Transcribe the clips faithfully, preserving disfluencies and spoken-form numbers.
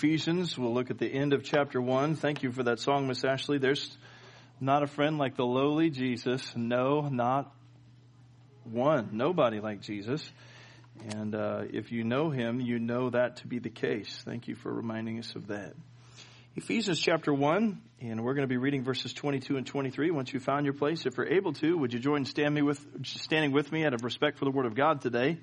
Ephesians. We'll look at the end of chapter one. Thank you for that song, Miss Ashley. There's not a friend like the lowly Jesus. No, not one. Nobody like Jesus. And uh, if you know him, you know that to be the case. Thank you for reminding us of that. Ephesians chapter one, and we're going to be reading verses twenty-two and twenty-three. Once you found your place, if you're able to, would you join stand me with, standing with me out of respect for the Word of God today?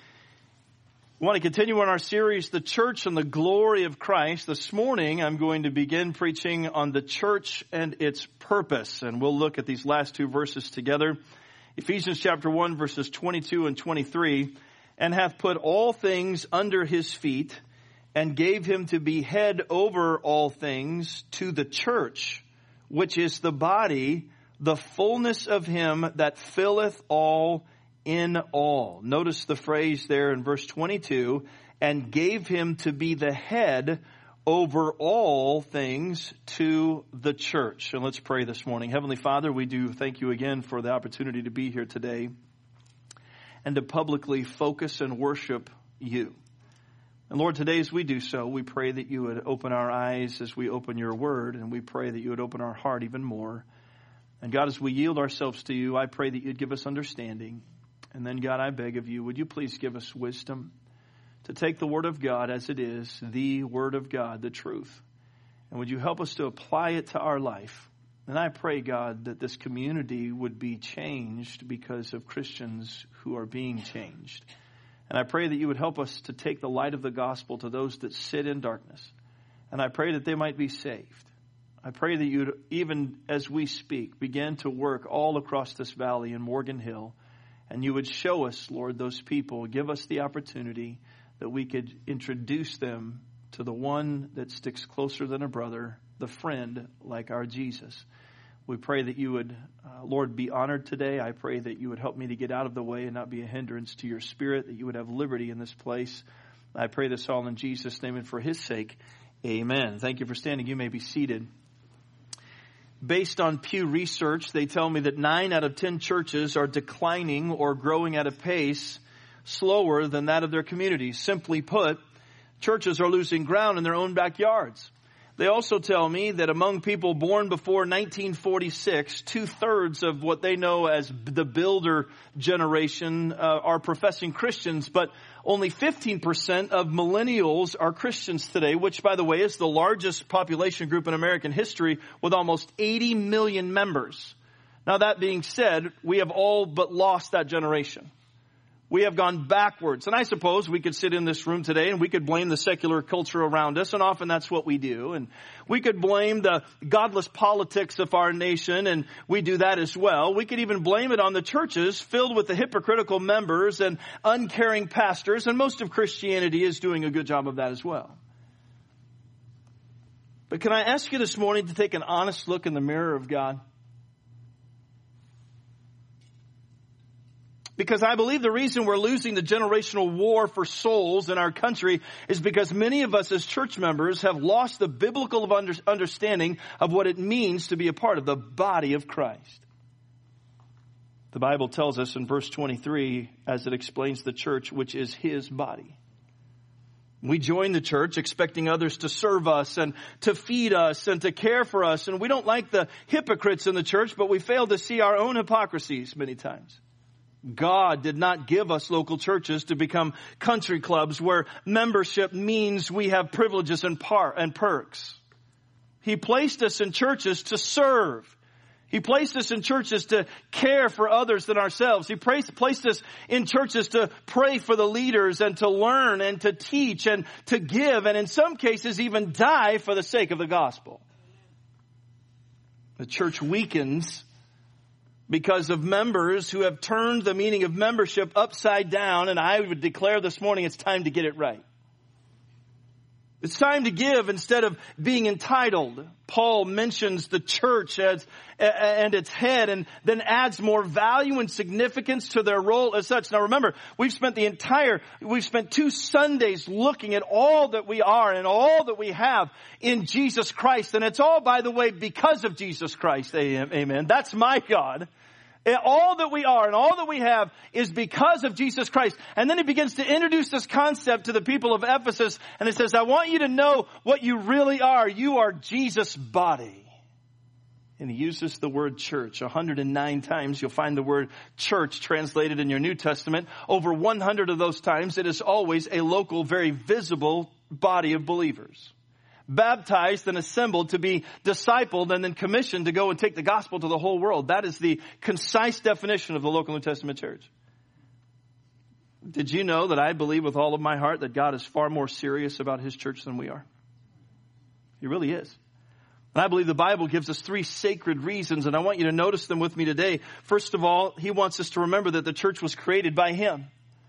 We want to continue on our series, The Church and the Glory of Christ. This morning, I'm going to begin preaching on the church and its purpose. And we'll look at these last two verses together. Ephesians chapter one, verses twenty-two and twenty-three. And hath put all things under his feet, and gave him to be head over all things to the church, which is the body, the fullness of him that filleth all in all. Notice the phrase there in verse twenty-two, and gave him to be the head over all things to the church. And let's pray this morning. Heavenly Father, we do thank you again for the opportunity to be here today and to publicly focus and worship you. And Lord, today as we do so, we pray that you would open our eyes as we open your word, and we pray that you would open our heart even more. And God, as we yield ourselves to you, I pray that you'd give us understanding. And then, God, I beg of you, would you please give us wisdom to take the Word of God as it is, the Word of God, the truth. And would you help us to apply it to our life? And I pray, God, that this community would be changed because of Christians who are being changed. And I pray that you would help us to take the light of the gospel to those that sit in darkness. And I pray that they might be saved. I pray that you would, even as we speak, begin to work all across this valley in Morgan Hill. And you would show us, Lord, those people. Give us the opportunity that we could introduce them to the one that sticks closer than a brother, the friend like our Jesus. We pray that you would, uh, Lord, be honored today. I pray that you would help me to get out of the way and not be a hindrance to your spirit, that you would have liberty in this place. I pray this all in Jesus' name and for his sake. Amen. Thank you for standing. You may be seated. Based on Pew Research, they tell me that nine out of ten churches are declining or growing at a pace slower than that of their communities. Simply put, churches are losing ground in their own backyards. They also tell me that among people born before nineteen forty-six, two-thirds of what they know as the builder generation uh, are professing Christians, but only fifteen percent of millennials are Christians today, which, by the way, is the largest population group in American history with almost eighty million members. Now, that being said, we have all but lost that generation. We have gone backwards. And I suppose we could sit in this room today and we could blame the secular culture around us, and often that's what we do. And we could blame the godless politics of our nation, and we do that as well. We could even blame it on the churches filled with the hypocritical members and uncaring pastors, and most of Christianity is doing a good job of that as well. But can I ask you this morning to take an honest look in the mirror of God? Because I believe the reason we're losing the generational war for souls in our country is because many of us as church members have lost the biblical understanding of what it means to be a part of the body of Christ. The Bible tells us in verse twenty-three, as it explains the church, which is his body. We join the church expecting others to serve us and to feed us and to care for us. And we don't like the hypocrites in the church, but we fail to see our own hypocrisies many times. God did not give us local churches to become country clubs where membership means we have privileges and par- and perks. He placed us in churches to serve. He placed us in churches to care for others than ourselves. He placed, placed us in churches to pray for the leaders and to learn and to teach and to give, and in some cases even die for the sake of the gospel. The church weakens because of members who have turned the meaning of membership upside down, and I would declare this morning it's time to get it right. It's time to give instead of being entitled. Paul mentions the church as and its head, and then adds more value and significance to their role as such. Now remember, we've spent the entire, we've spent two Sundays looking at all that we are and all that we have in Jesus Christ. And it's all, by the way, because of Jesus Christ. Amen. That's my God. And all that we are and all that we have is because of Jesus Christ. And then he begins to introduce this concept to the people of Ephesus. And it says, I want you to know what you really are. You are Jesus' body. And he uses the word church. one hundred nine times you'll find the word church translated in your New Testament. Over one hundred of those times it is always a local, very visible body of believers. Baptized and assembled to be discipled and then commissioned to go and take the gospel to the whole world. That is the concise definition of the local New Testament church. Did you know that I believe with all of my heart that God is far more serious about his church than we are? He really is. And I believe the Bible gives us three sacred reasons, and I want you to notice them with me today. First of all, he wants us to remember that the church was created by him.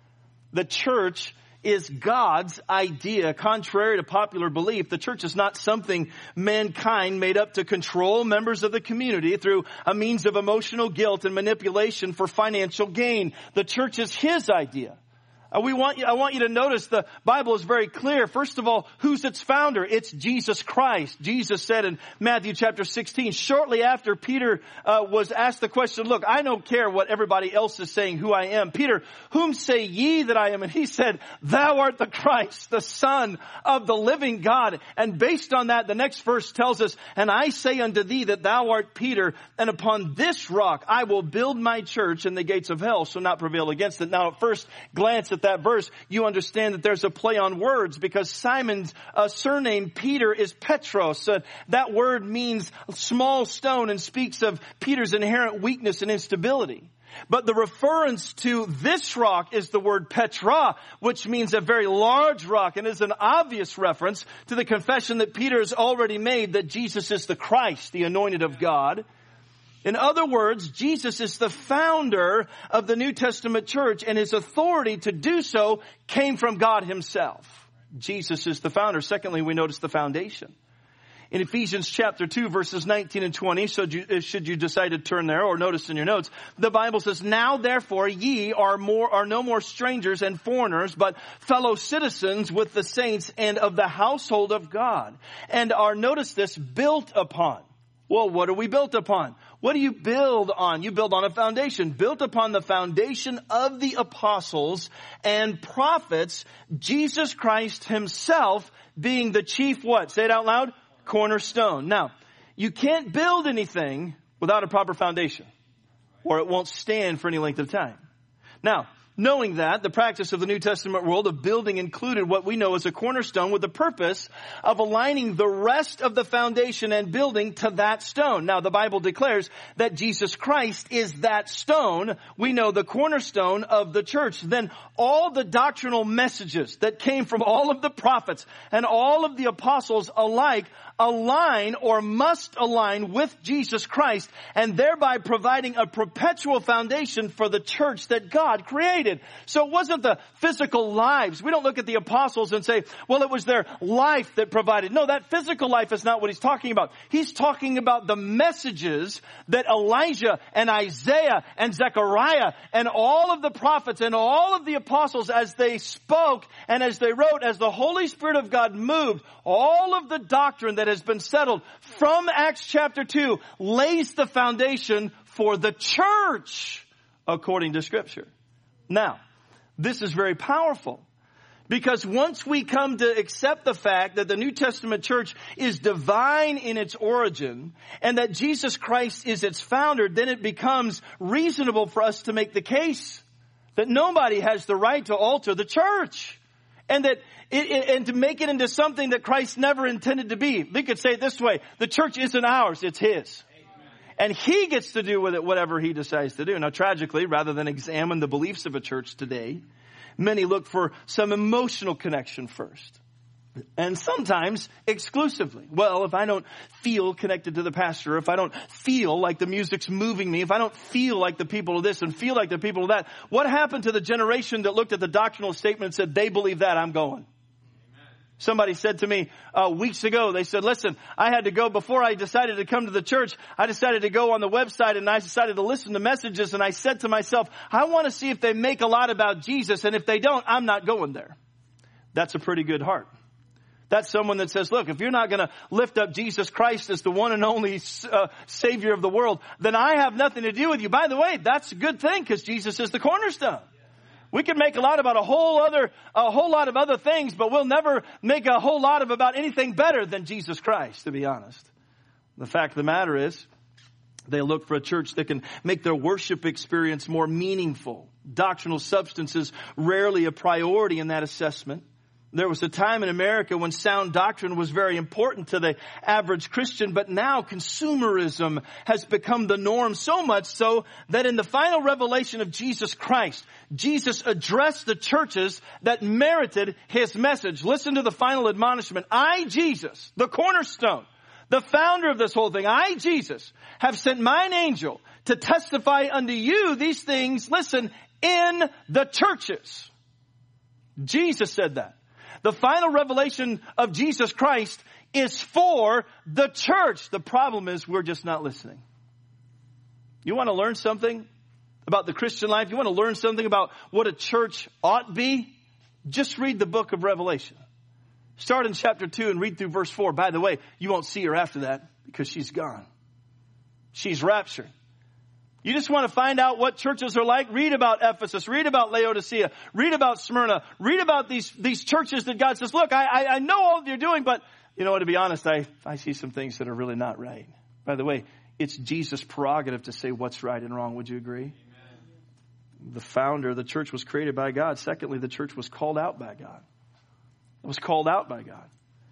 The church is God's idea. Contrary to popular belief, the church is not something mankind made up to control members of the community through a means of emotional guilt and manipulation for financial gain. The church is his idea. Uh, we want you, I want you to notice the Bible is very clear. First of all, who's its founder? It's Jesus Christ. Jesus said in Matthew chapter sixteen, shortly after Peter uh, was asked the question, look, I don't care what everybody else is saying who I am. Peter, whom say ye that I am? And he said, thou art the Christ, the Son of the living God. And based on that, the next verse tells us, and I say unto thee that thou art Peter, and upon this rock I will build my church, and the gates of hell shall not prevail against it. Now at first glance at that verse, you understand that there's a play on words because Simon's uh, surname Peter is Petros. Uh, that word means small stone and speaks of Peter's inherent weakness and instability. But the reference to this rock is the word Petra, which means a very large rock, and is an obvious reference to the confession that Peter has already made that Jesus is the Christ, the anointed of God. In other words, Jesus is the founder of the New Testament church, and his authority to do so came from God himself. Jesus is the founder. Secondly, we notice the foundation. In Ephesians chapter two, verses nineteen and twenty, so you, should you decide to turn there or notice in your notes, the Bible says, now therefore ye are more, are no more strangers and foreigners, but fellow citizens with the saints and of the household of God, and are, notice this, built upon. Well, what are we built upon? What do you build on? You build on a foundation. Built upon the foundation of the apostles and prophets, Jesus Christ himself being the chief what? Say it out loud. Cornerstone. Now, you can't build anything without a proper foundation, or it won't stand for any length of time. Now, knowing that, the practice of the New Testament world of building included what we know as a cornerstone with the purpose of aligning the rest of the foundation and building to that stone. Now, the Bible declares that Jesus Christ is that stone. We know the cornerstone of the church. Then all the doctrinal messages that came from all of the prophets and all of the apostles alike align or must align with Jesus Christ, and thereby providing a perpetual foundation for the church that God created. So it wasn't the physical lives. We don't look at the apostles and say, well, it was their life that provided. No, that physical life is not what he's talking about. He's talking about the messages that Elijah and Isaiah and Zechariah and all of the prophets and all of the apostles, as they spoke and as they wrote, as the Holy Spirit of God moved, all of the doctrine that has been settled from Acts chapter two lays the foundation for the church according to Scripture. Now, this is very powerful, because once we come to accept the fact that the New Testament church is divine in its origin and that Jesus Christ is its founder, then it becomes reasonable for us to make the case that nobody has the right to alter the church. And that it, it, and to make it into something that Christ never intended to be. We could say it this way: the church isn't ours, it's his. Amen. And he gets to do with it whatever he decides to do. Now, tragically, rather than examine the beliefs of a church today, many look for some emotional connection first. And sometimes exclusively. Well, if I don't feel connected to the pastor, if I don't feel like the music's moving me, if I don't feel like the people of this and feel like the people of that, what happened to the generation that looked at the doctrinal statement and said, they believe that, I'm going? Amen. Somebody said to me uh, weeks ago, they said, listen, I had to go before I decided to come to the church. I decided to go on the website and I decided to listen to messages. And I said to myself, I want to see if they make a lot about Jesus. And if they don't, I'm not going there. That's a pretty good heart. That's someone that says, look, if you're not going to lift up Jesus Christ as the one and only uh, Savior of the world, then I have nothing to do with you. By the way, that's a good thing because Jesus is the cornerstone. We can make a lot about a whole other, a whole lot of other things, but we'll never make a whole lot of about anything better than Jesus Christ, to be honest. The fact of the matter is, they look for a church that can make their worship experience more meaningful. Doctrinal substance is rarely a priority in that assessment. There was a time in America when sound doctrine was very important to the average Christian, but now consumerism has become the norm, so much so that in the final revelation of Jesus Christ, Jesus addressed the churches that merited his message. Listen to the final admonishment. I, Jesus, the cornerstone, the founder of this whole thing, I, Jesus, have sent mine angel to testify unto you these things, listen, in the churches. Jesus said that. The final revelation of Jesus Christ is for the church. The problem is we're just not listening. You want to learn something about the Christian life? You want to learn something about what a church ought to be? Just read the book of Revelation. Start in chapter two and read through verse four. By the way, you won't see her after that because she's gone. She's raptured. You just want to find out what churches are like? Read about Ephesus. Read about Laodicea. Read about Smyrna. Read about these, these churches that God says, look, I, I, I know all that you're doing, but you know, to be honest, I, I see some things that are really not right. By the way, it's Jesus' prerogative to say what's right and wrong. Would you agree? Amen. The founder, the church was created by God. Secondly, the church was called out by God. It was called out by God.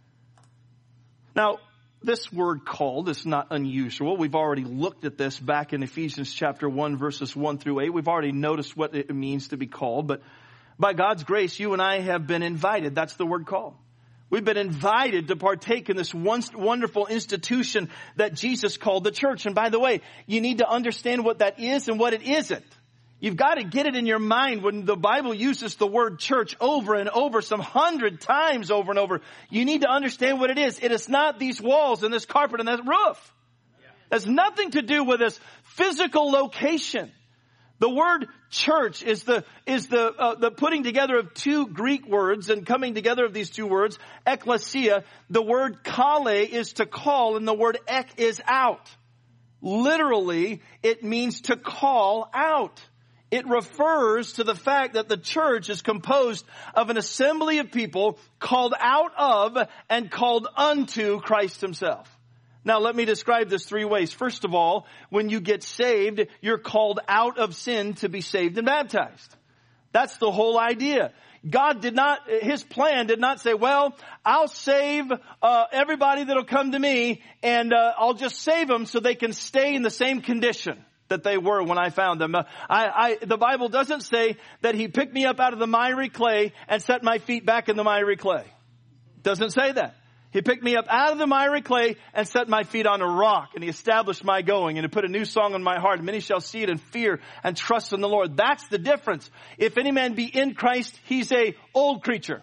Now, this word called is not unusual. We've already looked at this back in Ephesians chapter one, verses one through eight. We've already noticed what it means to be called. But by God's grace, you and I have been invited. That's the word called. We've been invited to partake in this one wonderful institution that Jesus called the church. And by the way, you need to understand what that is and what it isn't. You've got to get it in your mind when the Bible uses the word church over and over, some hundred times over and over. You need to understand what it is. It is not these walls and this carpet and that roof. It has nothing to do with this physical location. The word church is the is the uh, the putting together of two Greek words and coming together of these two words, ekklesia. The word kale is to call and the word ek is out. Literally, it means to call out. It refers to the fact that the church is composed of an assembly of people called out of and called unto Christ himself. Now, let me describe this three ways. First of all, when you get saved, you're called out of sin to be saved and baptized. That's the whole idea. God did not, his plan did not say, well, I'll save uh, everybody that'll come to me and uh, I'll just save them so they can stay in the same condition that they were when I found them. Uh, I, I, the Bible doesn't say that he picked me up out of the miry clay and set my feet back in the miry clay. It doesn't say that. He picked me up out of the miry clay and set my feet on a rock, and he established my going, and he put a new song in my heart. And many shall see it and fear and trust in the Lord. That's the difference. If any man be in Christ, he's a old creature.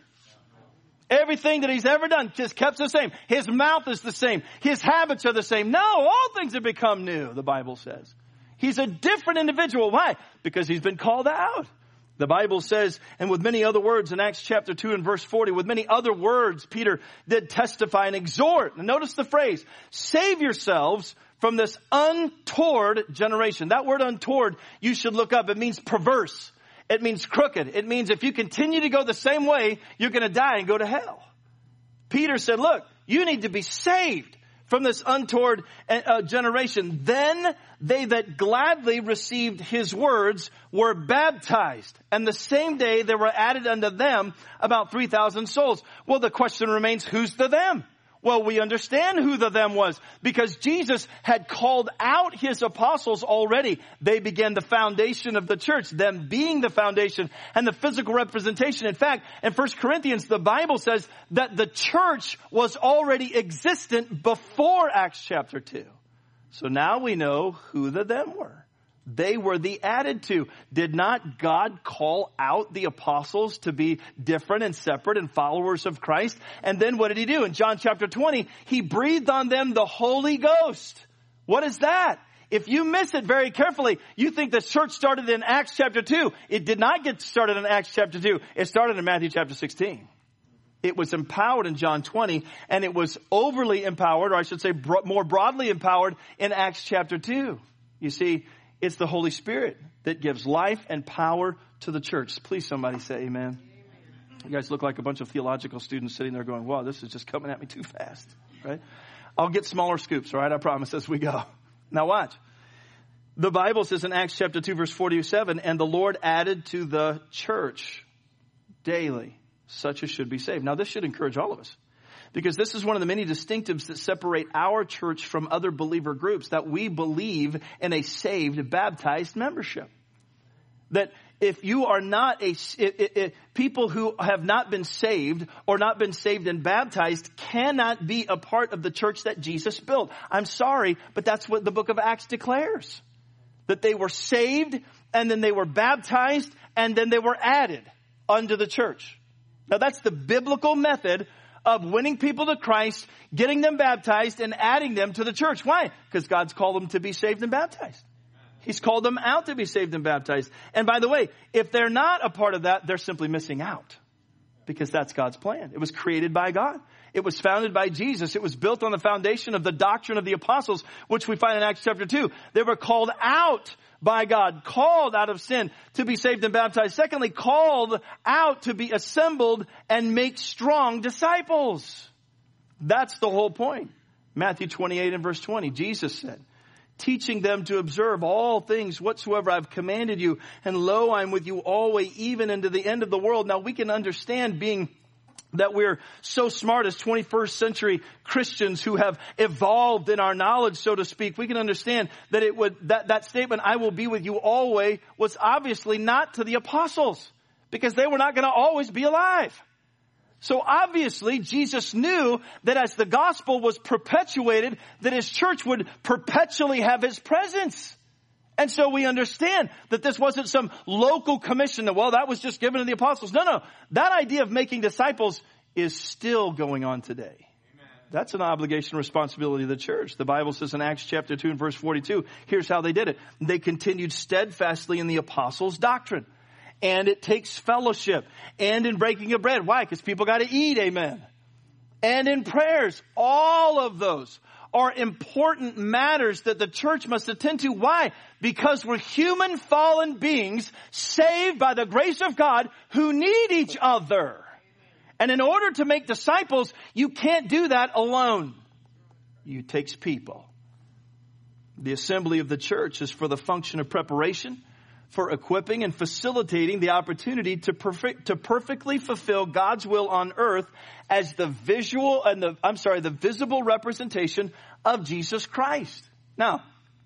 Everything that he's ever done just kept the same. His mouth is the same. His habits are the same. No, all things have become new, the Bible says. He's a different individual. Why? Because he's been called out. The Bible says, and with many other words in Acts chapter two and verse forty, with many other words, Peter did testify and exhort. And notice the phrase, save yourselves from this untoward generation. That word untoward, you should look up. It means perverse. It means crooked. It means if you continue to go the same way, you're going to die and go to hell. Peter said, look, you need to be saved from this untoward uh, generation. Then they that gladly received his words were baptized. And the same day there were added unto them about three thousand souls. Well, the question remains, who's the them? Well, we understand who the them was because Jesus had called out his apostles already. They began the foundation of the church, them being the foundation and the physical representation. In fact, in First Corinthians, the Bible says that the church was already existent before Acts chapter two. So now we know who the them were. They were the added to. Did not God call out the apostles to be different and separate and followers of Christ? And then what did he do? In John chapter twenty, he breathed on them the Holy Ghost. What is that? If you miss it very carefully, you think the church started in Acts chapter two. It did not get started in Acts chapter two. It started in Matthew chapter sixteen. It was empowered in John twenty, and it was overly empowered, or I should say bro- more broadly empowered in Acts chapter two. You see, it's the Holy Spirit that gives life and power to the church. Please somebody say amen. You guys look like a bunch of theological students sitting there going, wow, this is just coming at me too fast, right? I'll get smaller scoops, all right? I promise, as we go. Now watch. The Bible says in Acts chapter two, verse forty-seven, and the Lord added to the church daily such as should be saved. Now this should encourage all of us, because this is one of the many distinctives that separate our church from other believer groups, that we believe in a saved, baptized membership. That if you are not a, it, it, it, people who have not been saved or not been saved and baptized cannot be a part of the church that Jesus built. I'm sorry, but that's what the book of Acts declares. That they were saved, and then they were baptized, and then they were added unto the church. Now that's the biblical method of winning people to Christ, getting them baptized, and adding them to the church. Why? Because God's called them to be saved and baptized. He's called them out to be saved and baptized. And by the way, if they're not a part of that, they're simply missing out. Because that's God's plan. It was created by God. It was founded by Jesus. It was built on the foundation of the doctrine of the apostles, which we find in Acts chapter two. They were called out by God, called out of sin to be saved and baptized. Secondly, called out to be assembled and make strong disciples. That's the whole point. Matthew twenty-eight and verse twenty, Jesus said, teaching them to observe all things whatsoever I've commanded you. And lo, I'm with you always, even into the end of the world. Now we can understand, being that we're so smart as twenty-first century Christians who have evolved in our knowledge, so to speak, we can understand that it would, that, that statement, I will be with you always, was obviously not to the apostles, because they were not going to always be alive. So obviously Jesus knew that as the gospel was perpetuated, that his church would perpetually have his presence. And so we understand that this wasn't some local commission that, well, that was just given to the apostles. No, no. That idea of making disciples is still going on today. Amen. That's an obligation and responsibility of the church. The Bible says in Acts chapter two and verse forty-two, here's how they did it. They continued steadfastly in the apostles' doctrine. And it takes fellowship, and in breaking of bread. Why? Because people got to eat, amen. And in prayers. All of those are important matters that the church must attend to. Why? Because we're human fallen beings saved by the grace of God who need each other. And in order to make disciples, you can't do that alone. It takes people. The assembly of the church is for the function of preparation, for equipping and facilitating the opportunity to perfect, to perfectly fulfill God's will on earth as the visual and the, I'm sorry, the visible representation of Jesus Christ. Now,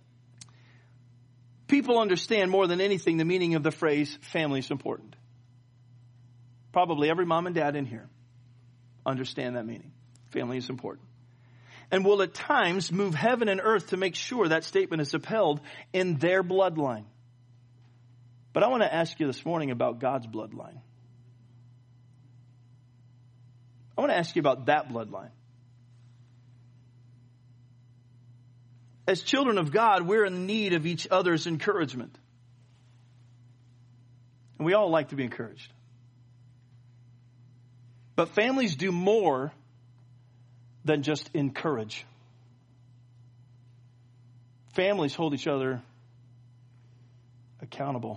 people understand more than anything the meaning of the phrase family is important. Probably every mom and dad in here understand that meaning. Family is important. And will at times move heaven and earth to make sure that statement is upheld in their bloodline. But I want to ask you this morning about God's bloodline. I want to ask you about that bloodline. As children of God, we're in need of each other's encouragement. And we all like to be encouraged. But families do more than just encourage. Families hold each other accountable.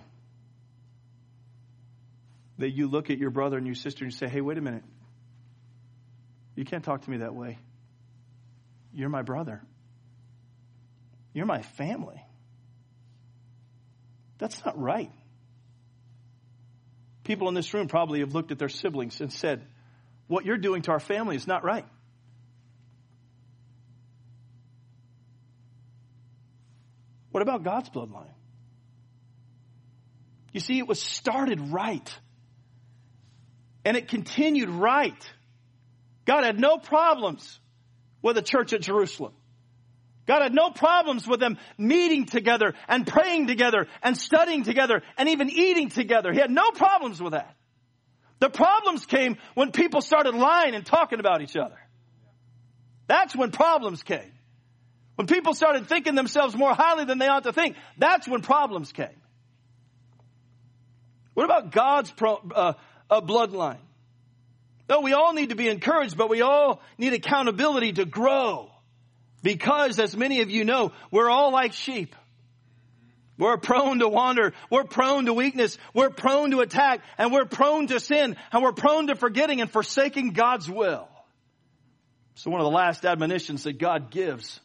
That you look at your brother and your sister and you say, hey, wait a minute. You can't talk to me that way. You're my brother. You're my family. That's not right. People in this room probably have looked at their siblings and said, what you're doing to our family is not right. What about God's bloodline? You see, it was started right. And it continued right. God had no problems with the church at Jerusalem. God had no problems with them meeting together and praying together and studying together and even eating together. He had no problems with that. The problems came when people started lying and talking about each other. That's when problems came. When people started thinking themselves more highly than they ought to think, that's when problems came. What about God's pro, uh, uh, bloodline? No, we all need to be encouraged, but we all need accountability to grow. Because, as many of you know, we're all like sheep. We're prone to wander. We're prone to weakness. We're prone to attack. And we're prone to sin. And we're prone to forgetting and forsaking God's will. So one of the last admonitions that God gives,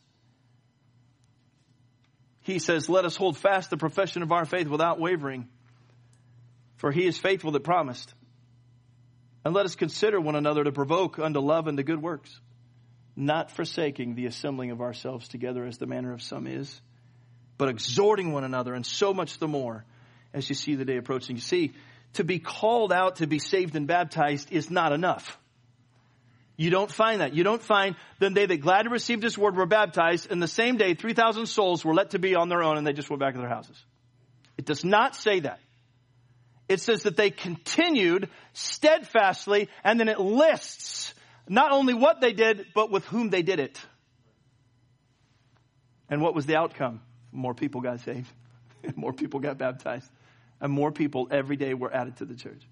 He says, let us hold fast the profession of our faith without wavering. For He is faithful that promised. And let us consider one another to provoke unto love and to good works, not forsaking the assembling of ourselves together as the manner of some is, but exhorting one another, and so much the more as you see the day approaching. You see, to be called out to be saved and baptized is not enough. You don't find that. You don't find then they that gladly received His word were baptized, and the same day three thousand souls were let to be on their own, and they just went back to their houses. It does not say that. It says that they continued steadfastly, and then it lists not only what they did, but with whom they did it. And what was the outcome? More people got saved. More people got baptized. And more people every day were added to the church.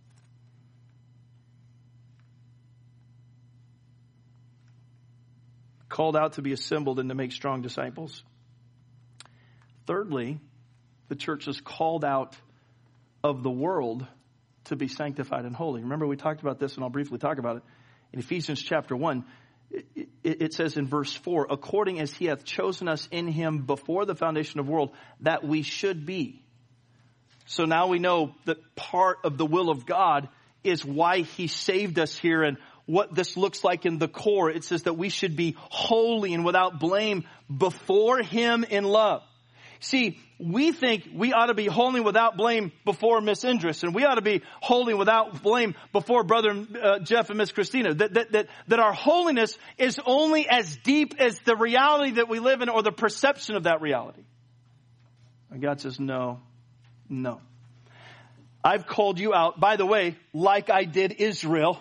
Called out to be assembled and to make strong disciples. Thirdly, the church is called out of the world to be sanctified and holy. Remember, we talked about this, and I'll briefly talk about it. In Ephesians chapter one, it, it, it says in verse four, according as He hath chosen us in Him before the foundation of the world, that we should be. So now we know that part of the will of God is why He saved us here, and what this looks like in the core. It says that we should be holy and without blame before Him in love. See, we think we ought to be holy without blame before Miss Indris, and we ought to be holy without blame before Brother uh, Jeff and Miss Christina. That, that, that, that our holiness is only as deep as the reality that we live in or the perception of that reality. And God says, no, no. I've called you out, by the way, like I did Israel,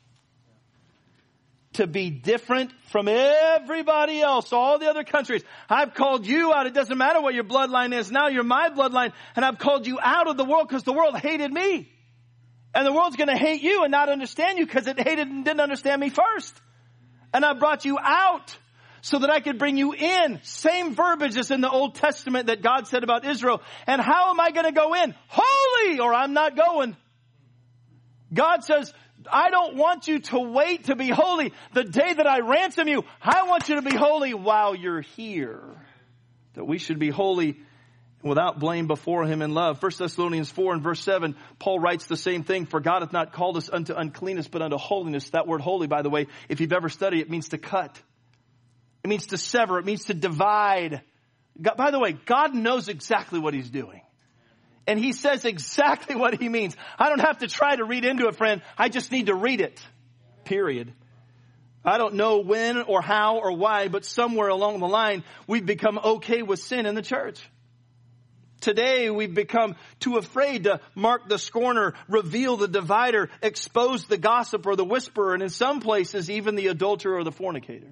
to be different from everybody else, all the other countries. I've called you out. It doesn't matter what your bloodline is. Now you're my bloodline. And I've called you out of the world because the world hated me. And the world's going to hate you and not understand you because it hated and didn't understand me first. And I brought you out so that I could bring you in. Same verbiage as in the Old Testament that God said about Israel. And how am I going to go in? Holy, or I'm not going. God says, I don't want you to wait to be holy the day that I ransom you. I want you to be holy while you're here. That we should be holy without blame before Him in love. First Thessalonians four and verse seven, Paul writes the same thing. For God hath not called us unto uncleanness, but unto holiness. That word holy, by the way, if you've ever studied, it means to cut. It means to sever. It means to divide. God, by the way, God knows exactly what He's doing. And He says exactly what He means. I don't have to try to read into it, friend. I just need to read it. Period. I don't know when or how or why, but somewhere along the line, we've become okay with sin in the church. Today, we've become too afraid to mark the scorner, reveal the divider, expose the gossip or the whisperer, and in some places, even the adulterer or the fornicator.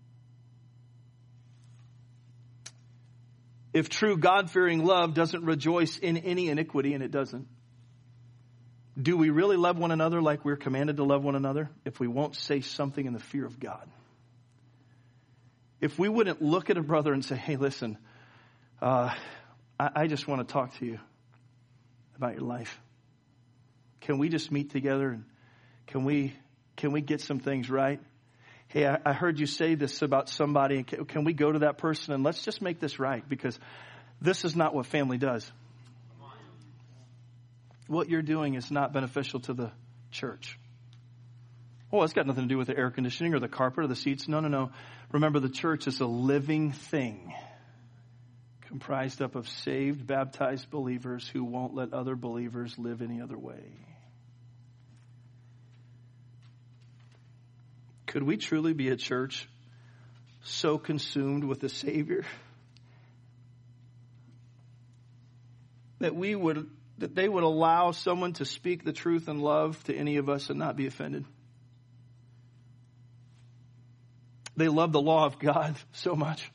If true God-fearing love doesn't rejoice in any iniquity, and it doesn't, do we really love one another like we're commanded to love one another if we won't say something in the fear of God? If we wouldn't look at a brother and say, hey, listen, uh, I, I just want to talk to you about your life. Can we just meet together and can we can we get some things right? Hey, I, I heard you say this about somebody. Can, can we go to that person and let's just make this right? Because this is not what family does. What you're doing is not beneficial to the church. Oh, it's got nothing to do with the air conditioning or the carpet or the seats. No, no, no. Remember, the church is a living thing comprised up of saved, baptized believers who won't let other believers live any other way. Could we truly be a church so consumed with the Savior that we would, that they would allow someone to speak the truth in love to any of us and not be offended? They love the law of God so much.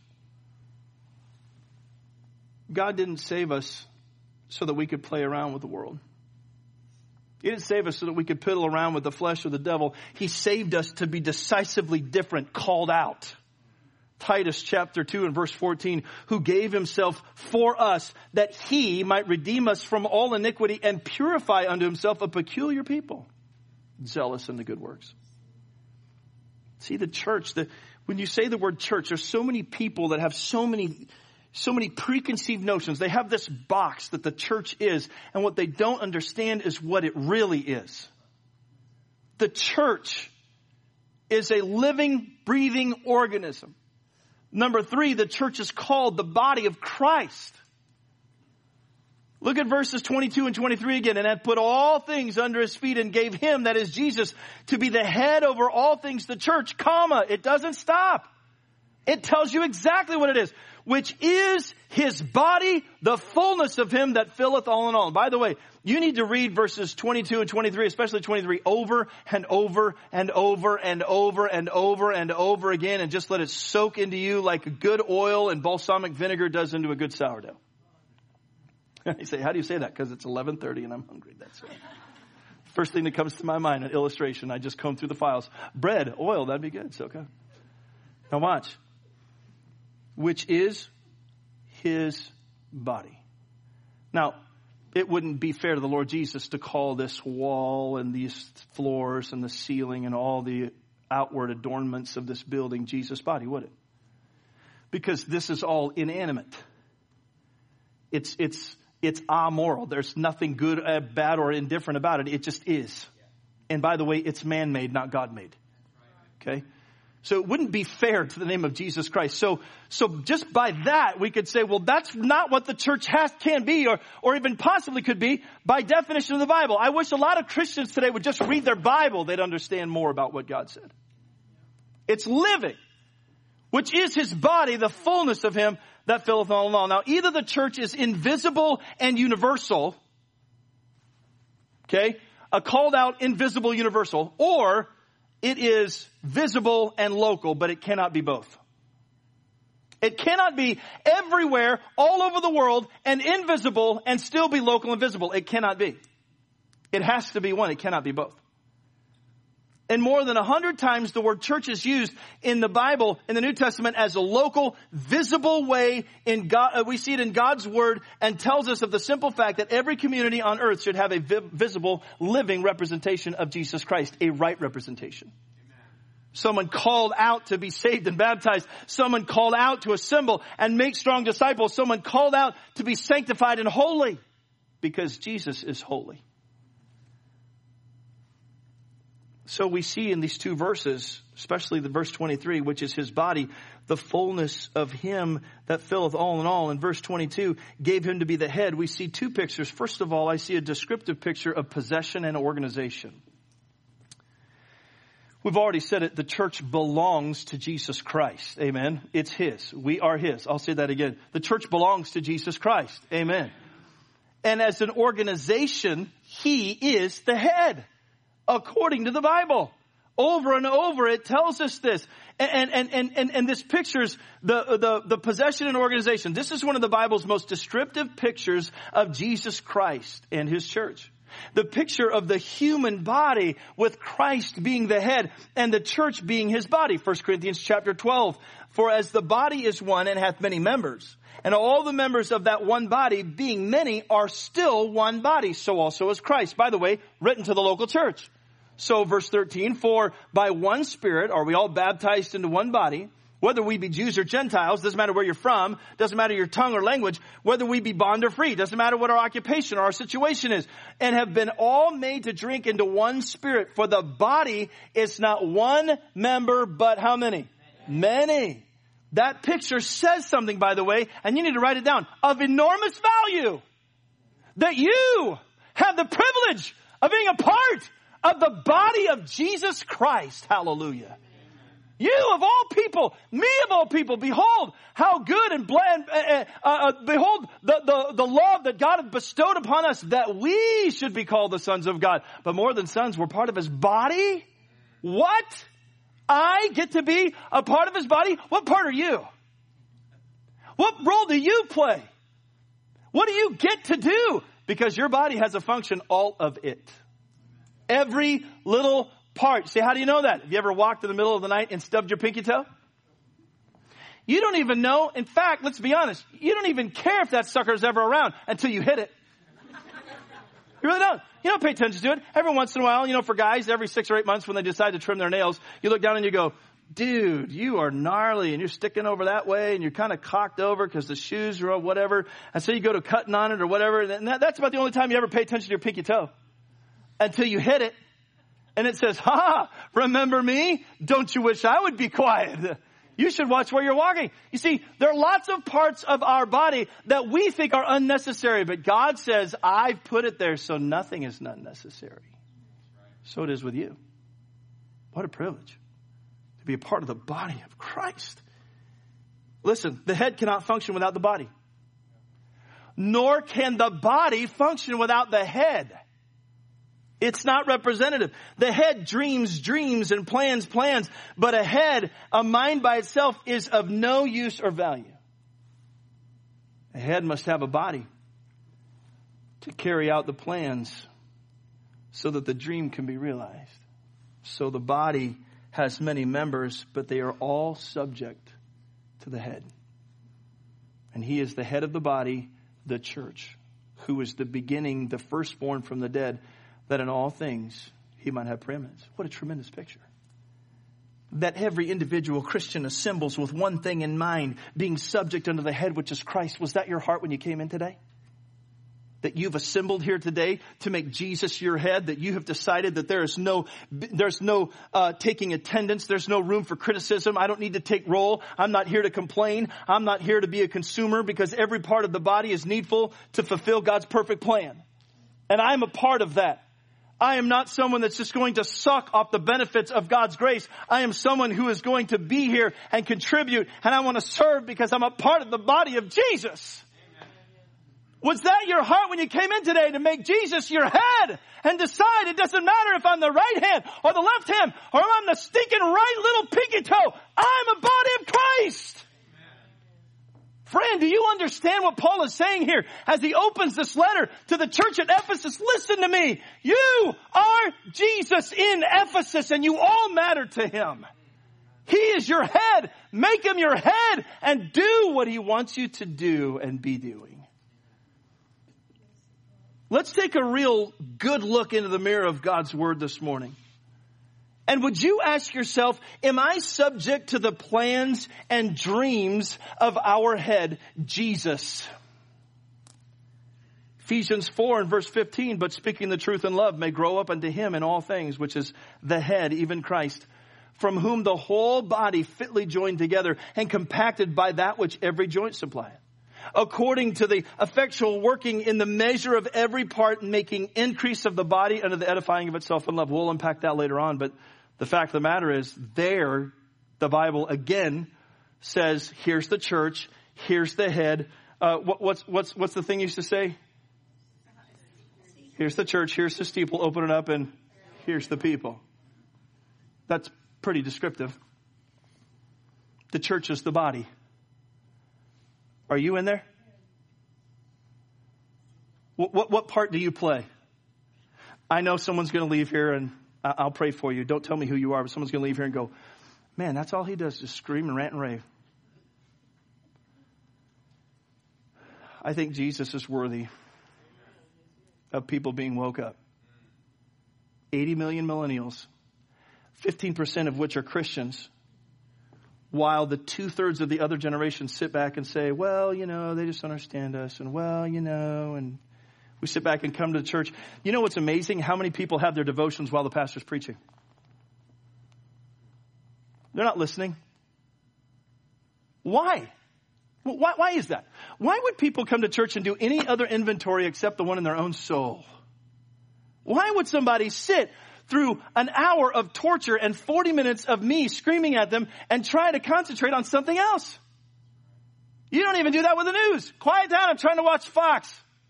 God didn't save us so that we could play around with the world. He didn't save us so that we could piddle around with the flesh or the devil. He saved us to be decisively different, called out. Titus chapter two and verse fourteen, who gave himself for us that he might redeem us from all iniquity and purify unto himself a peculiar people, zealous in the good works. See, the church, the, when you say the word church, there's so many people that have so many, so many preconceived notions. They have this box that the church is, and what they don't understand is what it really is. The church is a living, breathing organism. Number three, the church is called the body of Christ. Look at verses twenty-two and twenty-three again. And hath put all things under his feet and gave him, that is Jesus, to be the head over all things, the church, comma. It doesn't stop. It tells you exactly what it is, which is his body, the fullness of him that filleth all in all. And by the way, you need to read verses twenty-two and twenty-three, especially twenty-three, over and over and over and over and over and over again, and just let it soak into you like a good oil and balsamic vinegar does into a good sourdough. You say, how do you say that? Because it's eleven thirty and I'm hungry. That's right. First thing that comes to my mind, an illustration. I just comb through the files. Bread, oil, that'd be good. So okay. Now watch. Which is his body. Now, it wouldn't be fair to the Lord Jesus to call this wall and these floors and the ceiling and all the outward adornments of this building Jesus' body, would it? Because this is all inanimate. It's, it's, it's amoral. There's nothing good, uh, bad, or indifferent about it. It just is. And by the way, it's man-made, not God-made. Okay? So it wouldn't be fair to the name of Jesus Christ. So, so just by that, we could say, well, that's not what the church has, can be, or, or even possibly could be by definition of the Bible. I wish a lot of Christians today would just read their Bible. They'd understand more about what God said. It's living, which is his body, the fullness of him that filleth all in all. Now, either the church is invisible and universal, okay, a called out, invisible, universal, or it is visible and local, but it cannot be both. It cannot be everywhere, all over the world, and invisible and still be local and visible. It cannot be. It has to be one. It cannot be both. And more than a hundred times the word church is used in the Bible, in the New Testament, as a local, visible way in God. Uh, we see it in God's word and tells us of the simple fact that every community on earth should have a vi- visible, living representation of Jesus Christ, a right representation. Amen. Someone called out to be saved and baptized. Someone called out to assemble and make strong disciples. Someone called out to be sanctified and holy, because Jesus is holy. So we see in these two verses, especially the verse twenty-three, which is his body, the fullness of him that filleth all in all. In verse twenty-two, gave him to be the head. We see two pictures. First of all, I see a descriptive picture of possession and organization. We've already said it. The church belongs to Jesus Christ. Amen. It's his. We are his. I'll say that again. The church belongs to Jesus Christ. Amen. And as an organization, he is the head. According to the Bible. Over and over it tells us this. And, and, and, and, and this pictures the, the, the possession and organization. This is one of the Bible's most descriptive pictures of Jesus Christ and his church. The picture of the human body with Christ being the head and the church being his body. First Corinthians chapter twelve. For as the body is one and hath many members, and all the members of that one body, being many, are still one body, so also is Christ. By the way, written to the local church. So verse thirteen, for by one Spirit are we all baptized into one body, whether we be Jews or Gentiles, doesn't matter where you're from, doesn't matter your tongue or language, whether we be bond or free, doesn't matter what our occupation or our situation is, and have been all made to drink into one Spirit. For the body is not one member, but how many? Many. Many. That picture says something, by the way, and you need to write it down, of enormous value. That you have the privilege of being a part of the body of Jesus Christ. Hallelujah. You of all people, me of all people, behold how good and bland, uh, uh, uh, behold the, the, the love that God hath bestowed upon us, that we should be called the sons of God. But more than sons, we're part of his body. What? I get to be a part of his body? What part are you? What role do you play? What do you get to do? Because your body has a function, all of it. Every little part. Say, how do you know that? Have you ever walked in the middle of the night and stubbed your pinky toe? You don't even know. In fact, let's be honest. You don't even care if that sucker is ever around until you hit it. You really don't. You don't pay attention to it. Every once in a while, you know, for guys, every six or eight months when they decide to trim their nails, you look down and you go, dude, you are gnarly and you're sticking over that way and you're kind of cocked over because the shoes are whatever. And so you go to cutting on it or whatever. And that, that's about the only time you ever pay attention to your pinky toe until you hit it. And it says, ha, remember me? Don't you wish I would be quiet? You should watch where you're walking. You see, there are lots of parts of our body that we think are unnecessary, but God says, I've put it there so nothing is unnecessary. So it is with you. What a privilege to be a part of the body of Christ. Listen, the head cannot function without the body. Nor can the body function without the head. It's not representative. The head dreams dreams and plans plans, but a head, a mind by itself, is of no use or value. A head must have a body to carry out the plans so that the dream can be realized. So the body has many members, but they are all subject to the head. And he is the head of the body, the church, who is the beginning, the firstborn from the dead, that in all things he might have preeminence. What a tremendous picture. That every individual Christian assembles with one thing in mind, being subject unto the head, which is Christ. Was that your heart when you came in today? That you've assembled here today to make Jesus your head, that you have decided that there is no, there's no uh, taking attendance, there's no room for criticism. I don't need to take role. I'm not here to complain. I'm not here to be a consumer, because every part of the body is needful to fulfill God's perfect plan. And I'm a part of that. I am not someone that's just going to suck off the benefits of God's grace. I am someone who is going to be here and contribute, and I want to serve because I'm a part of the body of Jesus. Amen. Was that your heart when you came in today, to make Jesus your head and decide it doesn't matter if I'm the right hand or the left hand or I'm the stinking right little pinky toe? I'm a body of Christ. Friend, do you understand what Paul is saying here as he opens this letter to the church at Ephesus? Listen to me. You are Jesus in Ephesus, and you all matter to him. He is your head. Make him your head and do what he wants you to do and be doing. Let's take a real good look into the mirror of God's word this morning. And would you ask yourself, am I subject to the plans and dreams of our head, Jesus? Ephesians four and verse fifteen, but speaking the truth in love may grow up unto him in all things, which is the head, even Christ, from whom the whole body fitly joined together and compacted by that which every joint supplieth, according to the effectual working in the measure of every part, making increase of the body unto the edifying of itself in love. We'll unpack that later on, but the fact of the matter is, there, the Bible again says, here's the church, here's the head. Uh, what, what's, what's, what's the thing you used to say? Here's the church, here's the steeple, open it up, and here's the people. That's pretty descriptive. The church is the body. Are you in there? What, what, what part do you play? I know someone's going to leave here, and I'll pray for you. Don't tell me who you are, but someone's going to leave here and go, man, that's all he does, just scream and rant and rave. I think Jesus is worthy of people being woke up. eighty million millennials, fifteen percent of which are Christians, while the two-thirds of the other generation sit back and say, well, you know, they just don't understand us, and well, you know, and we sit back and come to the church. You know what's amazing? How many people have their devotions while the pastor's preaching? They're not listening. Why? Why, why is that? Why would people come to church and do any other inventory except the one in their own soul? Why would somebody sit through an hour of torture and forty minutes of me screaming at them and try to concentrate on something else? You don't even do that with the news. Quiet down, I'm trying to watch Fox.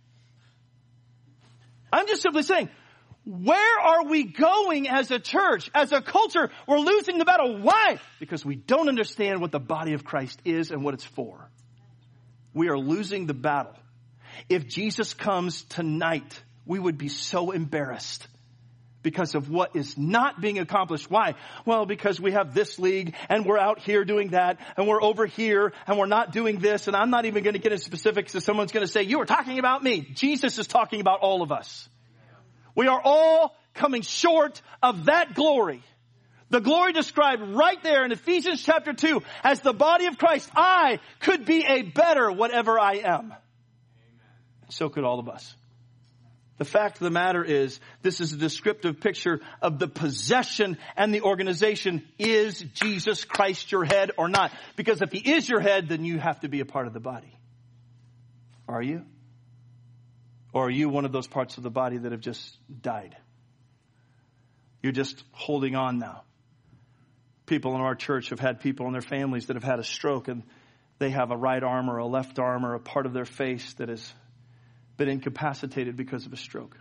I'm just simply saying, where are we going as a church, as a culture? We're losing the battle. Why? Because we don't understand what the body of Christ is and what it's for. We are losing the battle. If Jesus comes tonight, we would be so embarrassed because of what is not being accomplished. Why? Well, because we have this league and we're out here doing that and we're over here and we're not doing this, and I'm not even going to get into specifics because someone's going to say, you were talking about me. Jesus is talking about all of us. We are all coming short of that glory. The glory described right there in Ephesians chapter two as the body of Christ. I could be a better whatever I am. So could all of us. The fact of the matter is, this is a descriptive picture of the possession and the organization. Is Jesus Christ your head or not? Because if he is your head, then you have to be a part of the body. Are you? Or are you one of those parts of the body that have just died? You're just holding on now. People in our church have had people in their families that have had a stroke, and they have a right arm or a left arm or a part of their face that has been incapacitated because of a stroke.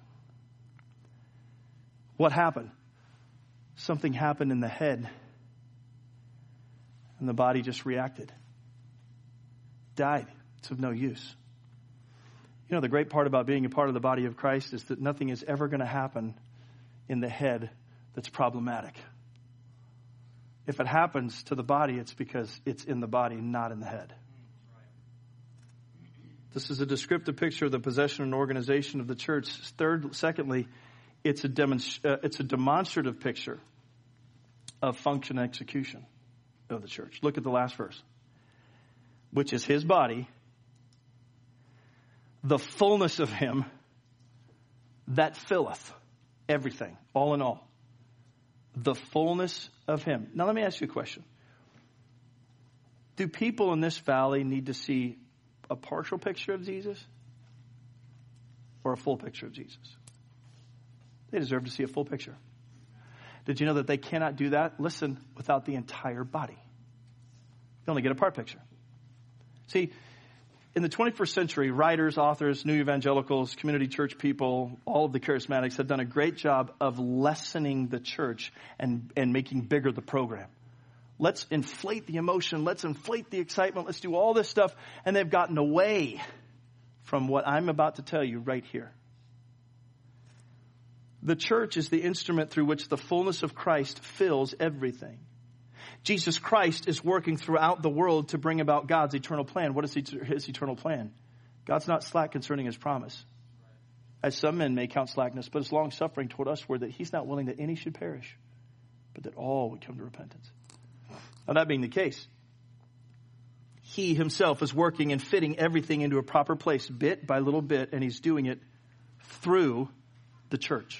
What happened? Something happened in the head, and the body just reacted. Died. It's of no use. You know, the great part about being a part of the body of Christ is that nothing is ever going to happen in the head that's problematic. If it happens to the body, it's because it's in the body, not in the head. This is a descriptive picture of the possession and organization of the church. Third, secondly, it's a, demonst- uh, it's a demonstrative picture of function and execution of the church. Look at the last verse. Which is his body, the fullness of him that filleth everything, all in all. The fullness of him. Now let me ask you a question. Do people in this valley need to see a partial picture of Jesus or a full picture of Jesus? They deserve to see a full picture. Did you know that they cannot do that, listen, without the entire body? You only get a part picture. See, in the twenty-first century, writers, authors, new evangelicals, community church people, all of the charismatics have done a great job of lessening the church and, and making bigger the program. Let's inflate the emotion. Let's inflate the excitement. Let's do all this stuff. And they've gotten away from what I'm about to tell you right here. The church is the instrument through which the fullness of Christ fills everything. Jesus Christ is working throughout the world to bring about God's eternal plan. What is his eternal plan? God's not slack concerning his promise. As some men may count slackness, but his long suffering toward us were that he's not willing that any should perish, but that all would come to repentance. Now, that being the case, he himself is working and fitting everything into a proper place bit by little bit, and he's doing it through the church.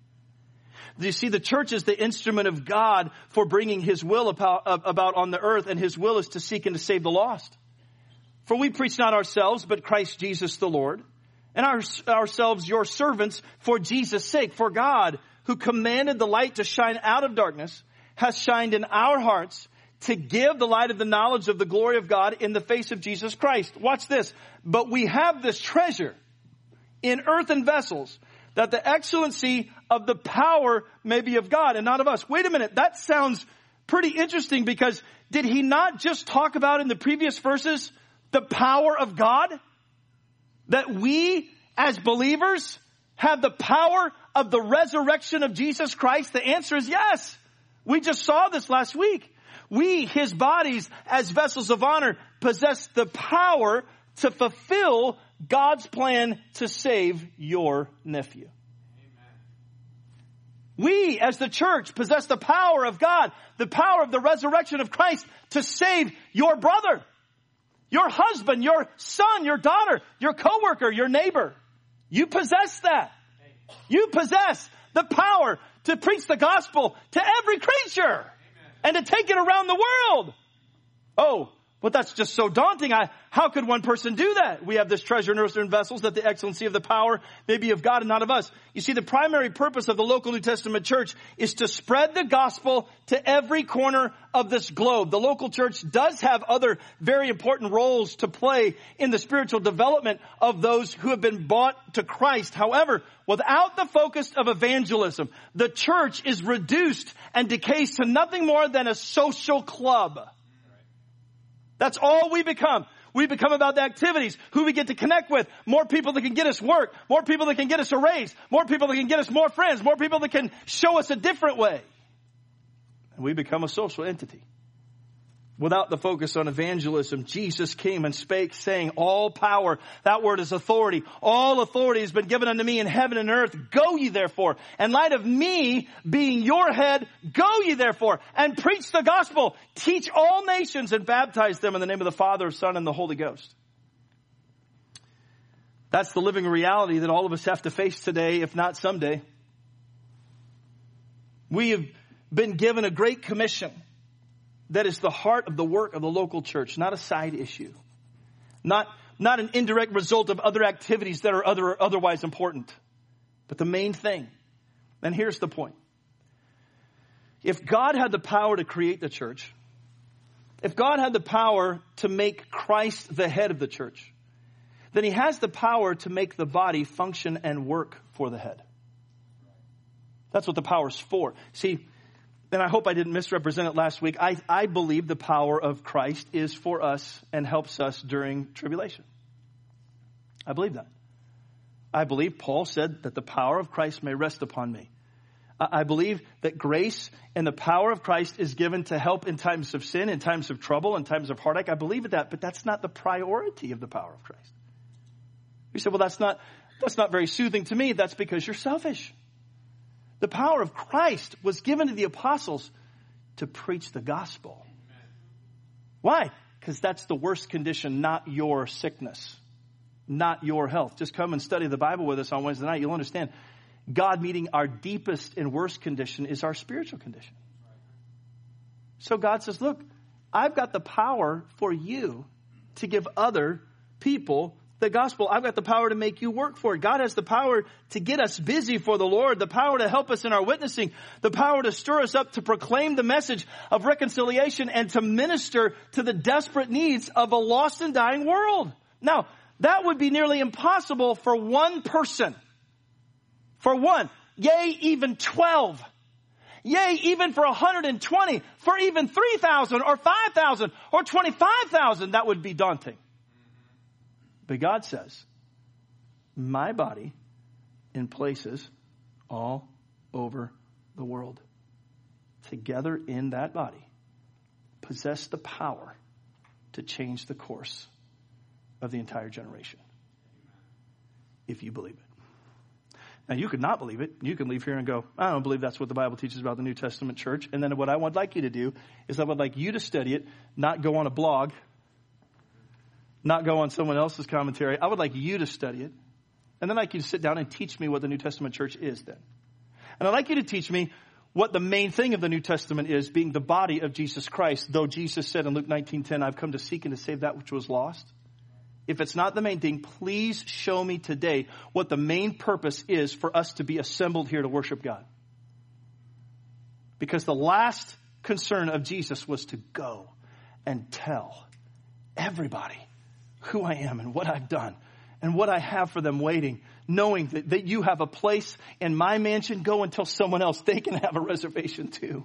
You see, the church is the instrument of God for bringing his will about, about on the earth, and his will is to seek and to save the lost. For we preach not ourselves, but Christ Jesus the Lord, and our, ourselves your servants for Jesus' sake. For God, who commanded the light to shine out of darkness, has shined in our hearts to give the light of the knowledge of the glory of God in the face of Jesus Christ. Watch this. But we have this treasure in earthen vessels, that the excellency of the power may be of God and not of us. Wait a minute. That sounds pretty interesting, because did he not just talk about in the previous verses the power of God? That we as believers have the power of the resurrection of Jesus Christ? The answer is yes. We just saw this last week. We, his bodies, as vessels of honor, possess the power to fulfill God's plan to save your nephew. Amen. We, as the church, possess the power of God, the power of the resurrection of Christ to save your brother, your husband, your son, your daughter, your coworker, your neighbor. You possess that. You possess the power to preach the gospel to every creature. Amen. And to take it around the world. Oh, but that's just so daunting. I, how could one person do that? We have this treasure in earthen vessels, that the excellency of the power may be of God and not of us. You see, the primary purpose of the local New Testament church is to spread the gospel to every corner of this globe. The local church does have other very important roles to play in the spiritual development of those who have been bought to Christ. However, without the focus of evangelism, the church is reduced and decays to nothing more than a social club. That's all we become. We become about the activities, who we get to connect with, more people that can get us work, more people that can get us a raise, more people that can get us more friends, more people that can show us a different way. And we become a social entity. Without the focus on evangelism, Jesus came and spake, saying, all power, that word is authority. All authority has been given unto me in heaven and earth. Go ye therefore. In light of me being your head, go ye therefore and preach the gospel. Teach all nations and baptize them in the name of the Father, Son, and the Holy Ghost. That's the living reality that all of us have to face today, if not someday. We have been given a great commission that is the heart of the work of the local church, not a side issue. Not, not an indirect result of other activities that are other, otherwise important. But the main thing. And here's the point. If God had the power to create the church, if God had the power to make Christ the head of the church, then he has the power to make the body function and work for the head. That's what the power's for. See, and I hope I didn't misrepresent it last week. I, I believe the power of Christ is for us and helps us during tribulation. I believe that. I believe Paul said that the power of Christ may rest upon me. I, I believe that grace and the power of Christ is given to help in times of sin, in times of trouble, in times of heartache. I believe in that, but that's not the priority of the power of Christ. You say, well, that's not, that's not very soothing to me. That's because you're selfish. The power of Christ was given to the apostles to preach the gospel. Why? Because that's the worst condition, not your sickness, not your health. Just come and study the Bible with us on Wednesday night. You'll understand God meeting our deepest and worst condition is our spiritual condition. So God says, look, I've got the power for you to give other people the gospel. I've got the power to make you work for it. God has the power to get us busy for the Lord, the power to help us in our witnessing, the power to stir us up to proclaim the message of reconciliation and to minister to the desperate needs of a lost and dying world. Now, that would be nearly impossible for one person. For one. Yea, even twelve. Yea, even for one hundred twenty. For even three thousand or five thousand or twenty-five thousand. That would be daunting. But God says, my body in places all over the world, together in that body, possess the power to change the course of the entire generation. If you believe it. Now, you could not believe it. You can leave here and go, I don't believe that's what the Bible teaches about the New Testament church. And then what I would like you to do is I would like you to study it, not go on a blog, not go on someone else's commentary. I would like you to study it. And then I'd like you to sit down and teach me what the New Testament church is then. And I'd like you to teach me what the main thing of the New Testament is, being the body of Jesus Christ. Though Jesus said in Luke nineteen ten, I've come to seek and to save that which was lost. If it's not the main thing, please show me today what the main purpose is for us to be assembled here to worship God. Because the last concern of Jesus was to go and tell everybody who I am and what I've done and what I have for them waiting, knowing that, that you have a place in my mansion. Go and tell someone else they can have a reservation too.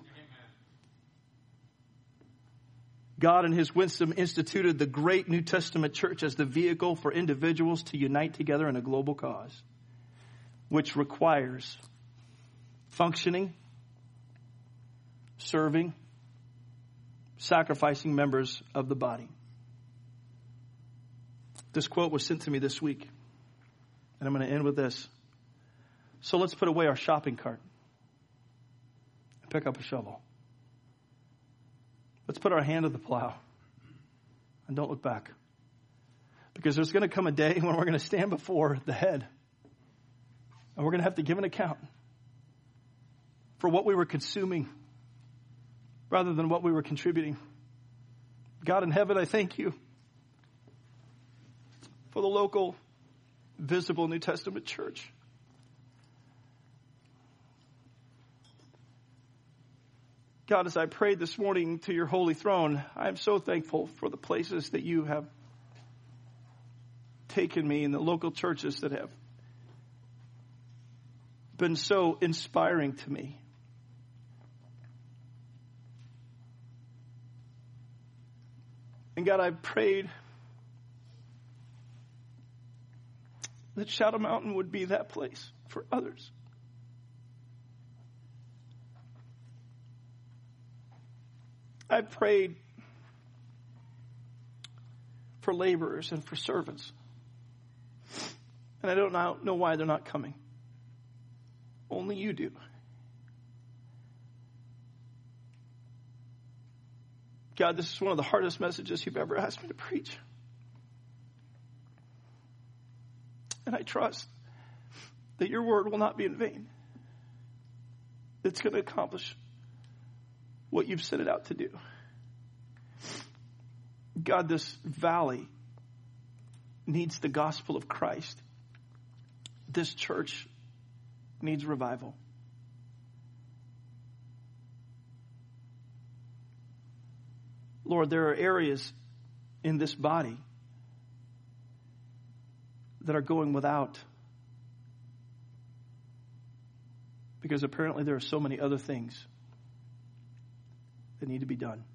God in his wisdom instituted the great New Testament church as the vehicle for individuals to unite together in a global cause, which requires functioning, serving, sacrificing members of the body. This quote was sent to me this week, and I'm going to end with this. So let's put away our shopping cart and pick up a shovel. Let's put our hand to the plow and don't look back. Because there's going to come a day when we're going to stand before the head, and we're going to have to give an account for what we were consuming rather than what we were contributing. God in heaven, I thank you for the local, visible New Testament church. God, as I prayed this morning to your holy throne, I am so thankful for the places that you have taken me and the local churches that have been so inspiring to me. And God, I prayed that Shadow Mountain would be that place for others. I prayed for laborers and for servants. And I don't know why they're not coming. Only you do. God, this is one of the hardest messages you've ever asked me to preach. And I trust that your word will not be in vain. It's going to accomplish what you've set it out to do. God, this valley needs the gospel of Christ. This church needs revival. Lord, there are areas in this body that are going without, because apparently there are so many other things that need to be done.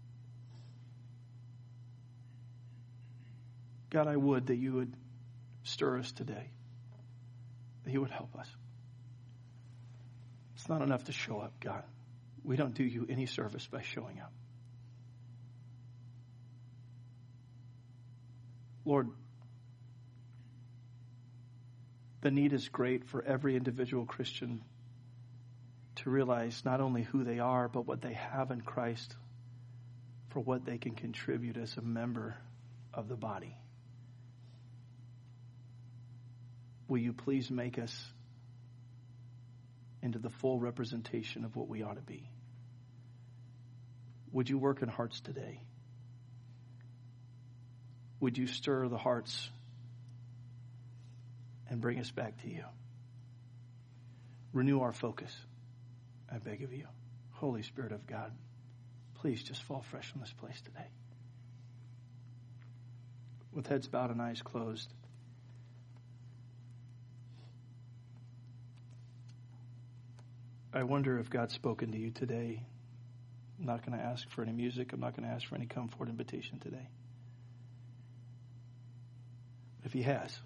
God, I would that you would stir us today, that you would help us. It's not enough to show up, God. We don't do you any service by showing up. Lord, the need is great for every individual Christian to realize not only who they are, but what they have in Christ for what they can contribute as a member of the body. Will you please make us into the full representation of what we ought to be? Would you work in hearts today? Would you stir the hearts and bring us back to you? Renew our focus, I beg of you. Holy Spirit of God, please just fall fresh on this place today. With heads bowed and eyes closed, I wonder if God's spoken to you today. I'm not going to ask for any music. I'm not going to ask for any come forward invitation today. If he has,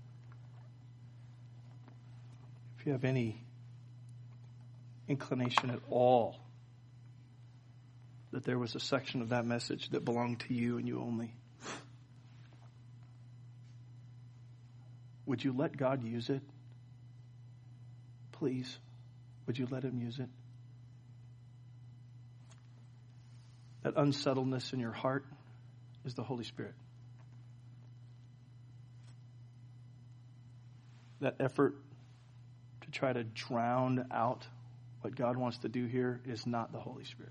if you have any inclination at all that there was a section of that message that belonged to you and you only, would you let God use it? Please, would you let him use it? That unsettledness in your heart is the Holy Spirit. That effort to try to drown out what God wants to do here is not the Holy Spirit.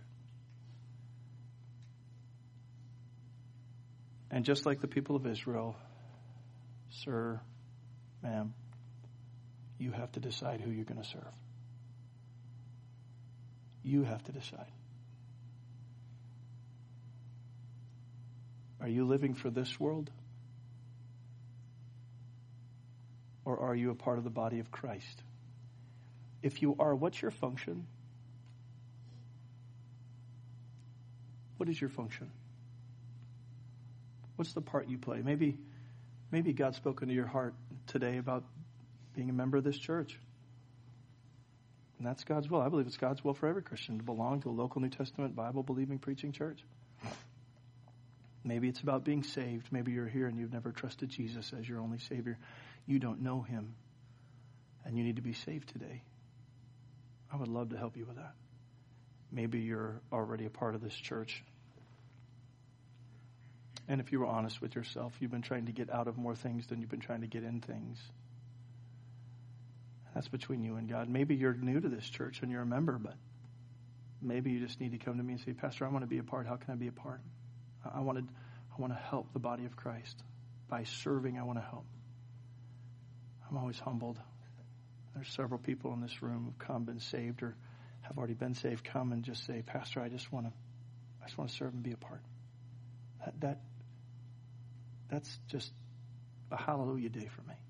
And just like the people of Israel, sir, ma'am, you have to decide who you're going to serve. You have to decide. Are you living for this world? Or are you a part of the body of Christ? If you are, what's your function? What is your function? What's the part you play? Maybe, maybe God's spoken to your heart today about being a member of this church. And that's God's will. I believe it's God's will for every Christian to belong to a local New Testament, Bible-believing, preaching church. Maybe it's about being saved. Maybe you're here and you've never trusted Jesus as your only Savior. You don't know him, and you need to be saved today. I would love to help you with that. Maybe you're already a part of this church. And if you were honest with yourself, you've been trying to get out of more things than you've been trying to get in things. That's between you and God. Maybe you're new to this church and you're a member, but maybe you just need to come to me and say, Pastor, I want to be a part. How can I be a part? I want to, I want to help the body of Christ. By serving, I want to help. I'm always humbled. There's several people in this room who've come, been saved, or have already been saved. Come and just say, Pastor, I just want to, I just want to serve and be a part. That, that, that's just a hallelujah day for me.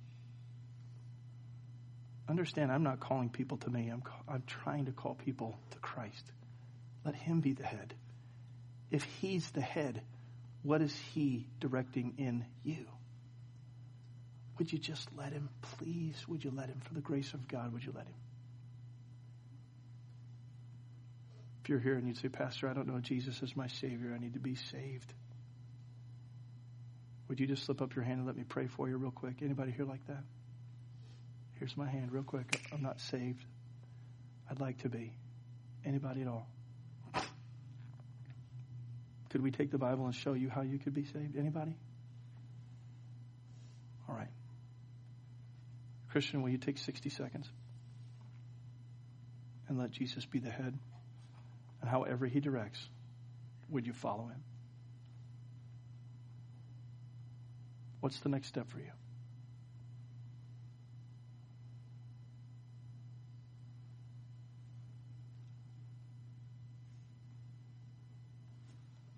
Understand, I'm not calling people to me. I'm, I'm trying to call people to Christ. Let him be the head. If he's the head, what is he directing in you? Would you just let him? Please, would you let him? For the grace of God, would you let him? If you're here and you'd say, Pastor, I don't know Jesus as my Savior. I need to be saved. Would you just slip up your hand and let me pray for you real quick? Anybody here like that? Here's my hand real quick. I'm not saved. I'd like to be. Anybody at all? Could we take the Bible and show you how you could be saved? Anybody? All right. Christian, will you take sixty seconds and let Jesus be the head? And however he directs, would you follow him? What's the next step for you?